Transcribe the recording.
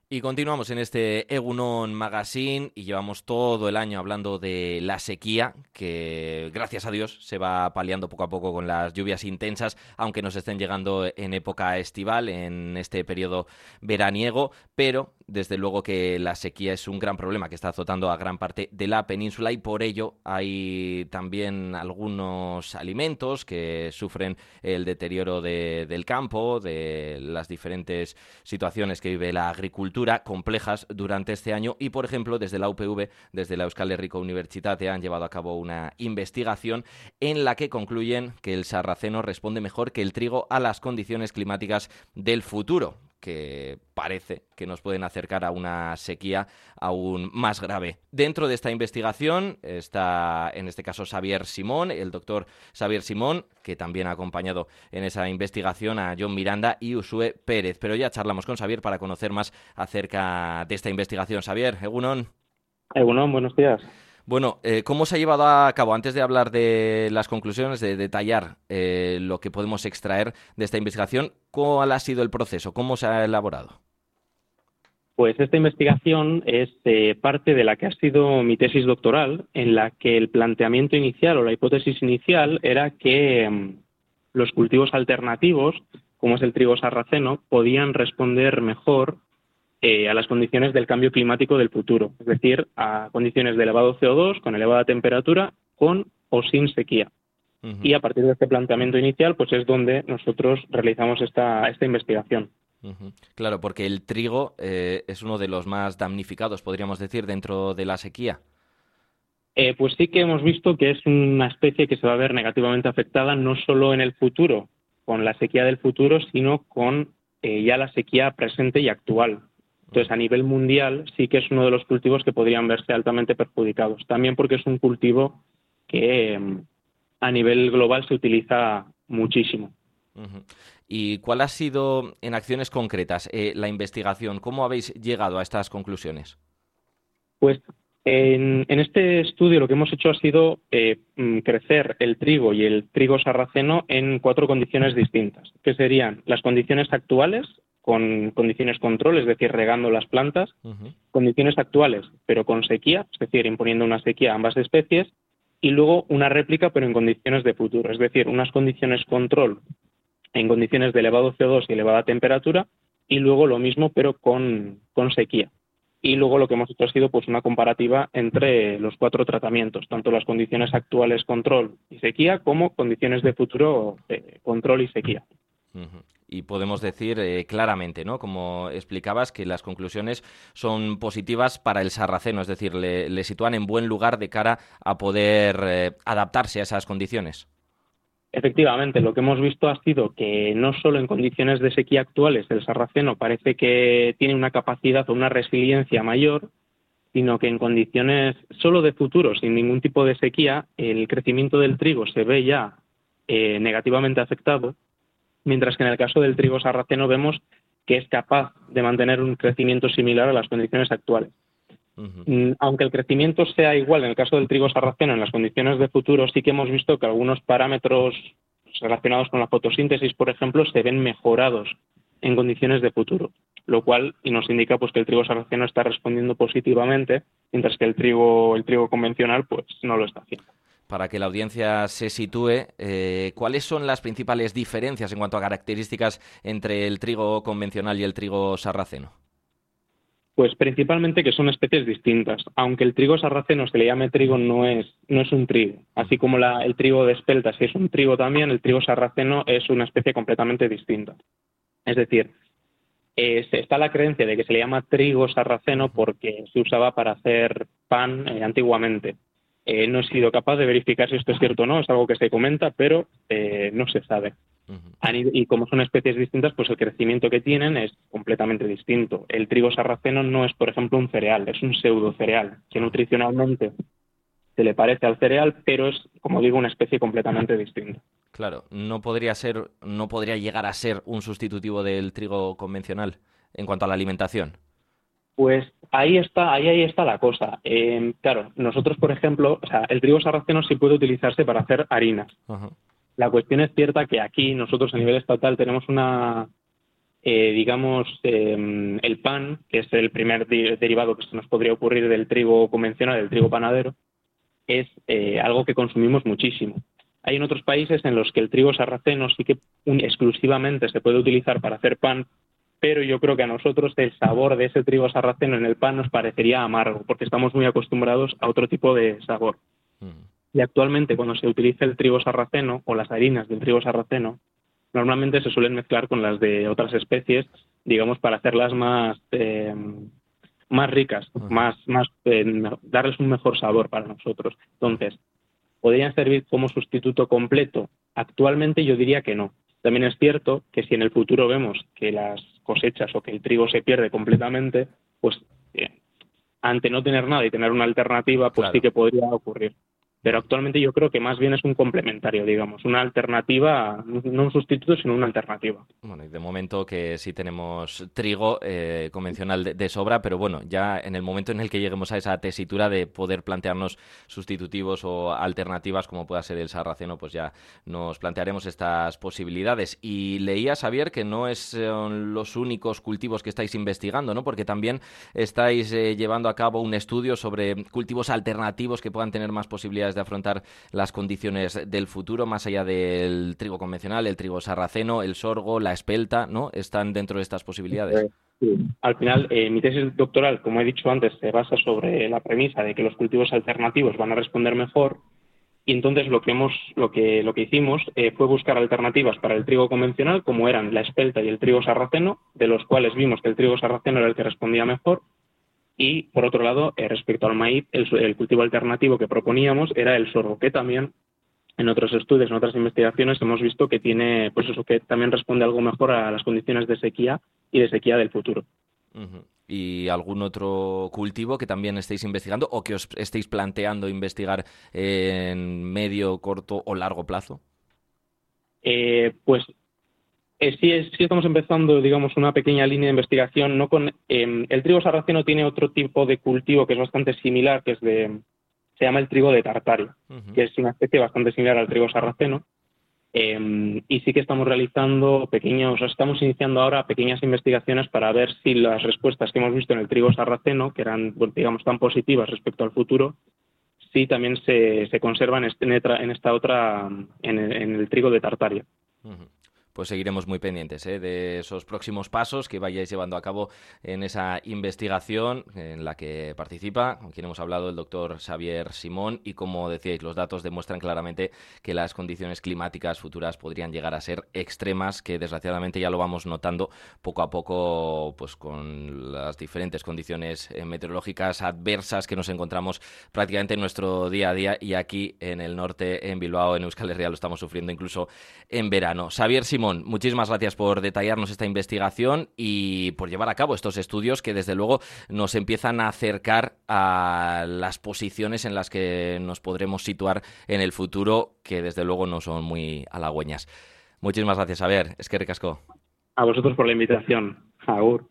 Y continuamos en este Egunon Magazine y llevamos todo el año hablando de la sequía, que gracias a Dios se va paliando poco a poco con las lluvias intensas, aunque nos estén llegando en época estival, en este periodo veraniego, pero desde luego que la sequía es un gran problema que está azotando a gran parte de la península y por ello hay también algunos alimentos que sufren el deterioro del campo, de las diferentes situaciones que vive la agricultura complejas durante este año y, por ejemplo, desde la UPV, desde la Euskal Herriko Unibertsitate, han llevado a cabo una investigación en la que concluyen que el sarraceno responde mejor que el trigo a las condiciones climáticas del futuro, que parece que nos pueden acercar a una sequía aún más grave. Dentro de esta investigación está, en este caso, Xavier Simón, el doctor Xavier Simón, que también ha acompañado en esa investigación a John Miranda y Usue Pérez. Pero ya charlamos con Xavier para conocer más acerca de esta investigación. Xavier, Egunon. Egunon, buenos días. Bueno, ¿cómo se ha llevado a cabo, antes de hablar de las conclusiones, de detallar lo que podemos extraer de esta investigación, cuál ha sido el proceso, cómo se ha elaborado? Pues esta investigación es parte de la que ha sido mi tesis doctoral, en la que el planteamiento inicial o la hipótesis inicial era que los cultivos alternativos, como es el trigo sarraceno, podían responder mejor a las condiciones del cambio climático del futuro, es decir, a condiciones de elevado CO2, con elevada temperatura, con o sin sequía. Uh-huh. Y a partir de este planteamiento inicial, pues es donde nosotros realizamos esta investigación. Uh-huh. Claro, porque el trigo es uno de los más damnificados, podríamos decir, dentro de la sequía. Pues sí que hemos visto que es una especie que se va a ver negativamente afectada no solo en el futuro, con la sequía del futuro, sino con ya la sequía presente y actual. Entonces, a nivel mundial sí que es uno de los cultivos que podrían verse altamente perjudicados. También porque es un cultivo que a nivel global se utiliza muchísimo. Uh-huh. ¿Y cuál ha sido, en acciones concretas, la investigación? ¿Cómo habéis llegado a estas conclusiones? Pues en este estudio lo que hemos hecho ha sido crecer el trigo y el trigo sarraceno en 4 condiciones distintas, que serían las condiciones actuales, con condiciones control, es decir, regando las plantas, Uh-huh. condiciones actuales, pero con sequía, es decir, imponiendo una sequía a ambas especies, y luego una réplica, pero en condiciones de futuro, es decir, unas condiciones control en condiciones de elevado CO2 y elevada temperatura, y luego lo mismo, pero con sequía. Y luego lo que hemos hecho ha sido pues una comparativa entre los 4 tratamientos, tanto las condiciones actuales control y sequía, como condiciones de futuro control y sequía. Uh-huh. Y podemos decir claramente, ¿no?, como explicabas, que las conclusiones son positivas para el sarraceno, es decir, le sitúan en buen lugar de cara a poder adaptarse a esas condiciones. Efectivamente, lo que hemos visto ha sido que no solo en condiciones de sequía actuales el sarraceno parece que tiene una capacidad o una resiliencia mayor, sino que en condiciones solo de futuro, sin ningún tipo de sequía, el crecimiento del trigo se ve ya negativamente afectado, mientras que en el caso del trigo sarraceno vemos que es capaz de mantener un crecimiento similar a las condiciones actuales. Uh-huh. Aunque el crecimiento sea igual en el caso del trigo sarraceno en las condiciones de futuro, sí que hemos visto que algunos parámetros relacionados con la fotosíntesis, por ejemplo, se ven mejorados en condiciones de futuro, lo cual nos indica pues que el trigo sarraceno está respondiendo positivamente, mientras que el trigo convencional pues no lo está haciendo. Para que la audiencia se sitúe, ¿cuáles son las principales diferencias en cuanto a características entre el trigo convencional y el trigo sarraceno? Pues principalmente que son especies distintas. Aunque el trigo sarraceno se le llame trigo, no es un trigo. Así como el trigo de espelta sí es un trigo también, el trigo sarraceno es una especie completamente distinta. Es decir, está la creencia de que se le llama trigo sarraceno porque se usaba para hacer pan antiguamente. No he sido capaz de verificar si esto es cierto o no, es algo que se comenta, pero no se sabe. Uh-huh. Y como son especies distintas, pues el crecimiento que tienen es completamente distinto. El trigo sarraceno no es, por ejemplo, un cereal, es un pseudocereal, que nutricionalmente se le parece al cereal, pero es, como digo, una especie completamente distinta. Claro, no podría llegar a ser un sustitutivo del trigo convencional en cuanto a la alimentación. Pues ahí está la cosa. Claro, nosotros, por ejemplo, o sea, el trigo sarraceno sí puede utilizarse para hacer harinas. Uh-huh. La cuestión es cierta que aquí nosotros a nivel estatal tenemos una digamos, el pan, que es el primer derivado que se nos podría ocurrir del trigo convencional, del trigo panadero, es algo que consumimos muchísimo. Hay en otros países en los que el trigo sarraceno sí que exclusivamente se puede utilizar para hacer pan, pero yo creo que a nosotros el sabor de ese trigo sarraceno en el pan nos parecería amargo, porque estamos muy acostumbrados a otro tipo de sabor. Mm. Y actualmente cuando se utiliza el trigo sarraceno o las harinas del trigo sarraceno, normalmente se suelen mezclar con las de otras especies, digamos, para hacerlas más ricas, Ajá. darles un mejor sabor para nosotros. Entonces, ¿podrían servir como sustituto completo? Actualmente yo diría que no. También es cierto que si en el futuro vemos que las cosechas o que el trigo se pierde completamente, pues eh, ante no tener nada y tener una alternativa, pues sí Claro. que podría ocurrir. Pero actualmente yo creo que más bien es un complementario, digamos, una alternativa, no un sustituto, sino una alternativa. Bueno, y de momento que sí tenemos trigo convencional de sobra, pero bueno, ya en el momento en el que lleguemos a esa tesitura de poder plantearnos sustitutivos o alternativas, como pueda ser el sarraceno, pues ya nos plantearemos estas posibilidades. Y leía, Xavier, que no son los únicos cultivos que estáis investigando, ¿no? Porque también estáis llevando a cabo un estudio sobre cultivos alternativos que puedan tener más posibilidades de afrontar las condiciones del futuro, más allá del trigo convencional, el trigo sarraceno, el sorgo, la espelta, ¿no? ¿Están dentro de estas posibilidades? Sí. Al final, mi tesis doctoral, como he dicho antes, se basa sobre la premisa de que los cultivos alternativos van a responder mejor. Y entonces lo que hicimos fue buscar alternativas para el trigo convencional, como eran la espelta y el trigo sarraceno, de los cuales vimos que el trigo sarraceno era el que respondía mejor. Y por otro lado, respecto al maíz, el cultivo alternativo que proponíamos era el sorgo, que también en otros estudios, en otras investigaciones, hemos visto que tiene, pues eso, que también responde algo mejor a las condiciones de sequía y de sequía del futuro. Ujú. ¿Y algún otro cultivo que también estéis investigando o que os estéis planteando investigar en medio, corto o largo plazo? Pues sí estamos empezando, digamos, una pequeña línea de investigación. No con el trigo sarraceno tiene otro tipo de cultivo que es bastante similar, se llama el trigo de Tartaria, Ujú. que es una especie bastante similar al trigo sarraceno. Y sí que estamos realizando estamos iniciando ahora pequeñas investigaciones para ver si las respuestas que hemos visto en el trigo sarraceno, que eran, bueno, digamos, tan positivas respecto al futuro, sí también se conservan en esta otra, en el trigo de Tartaria. Ujú. Pues seguiremos muy pendientes de esos próximos pasos que vayáis llevando a cabo en esa investigación en la que participa, con quien hemos hablado, el doctor Xavier Simón, y como decíais, los datos demuestran claramente que las condiciones climáticas futuras podrían llegar a ser extremas, que desgraciadamente ya lo vamos notando poco a poco, pues con las diferentes condiciones meteorológicas adversas que nos encontramos prácticamente en nuestro día a día, y aquí en el norte, en Bilbao, en Euskal Herria, lo estamos sufriendo incluso en verano. Xavier Simón, muchísimas gracias por detallarnos esta investigación y por llevar a cabo estos estudios que desde luego nos empiezan a acercar a las posiciones en las que nos podremos situar en el futuro, que desde luego no son muy halagüeñas. Muchísimas gracias, Xavier. Es que ricasco. A vosotros por la invitación. Agur.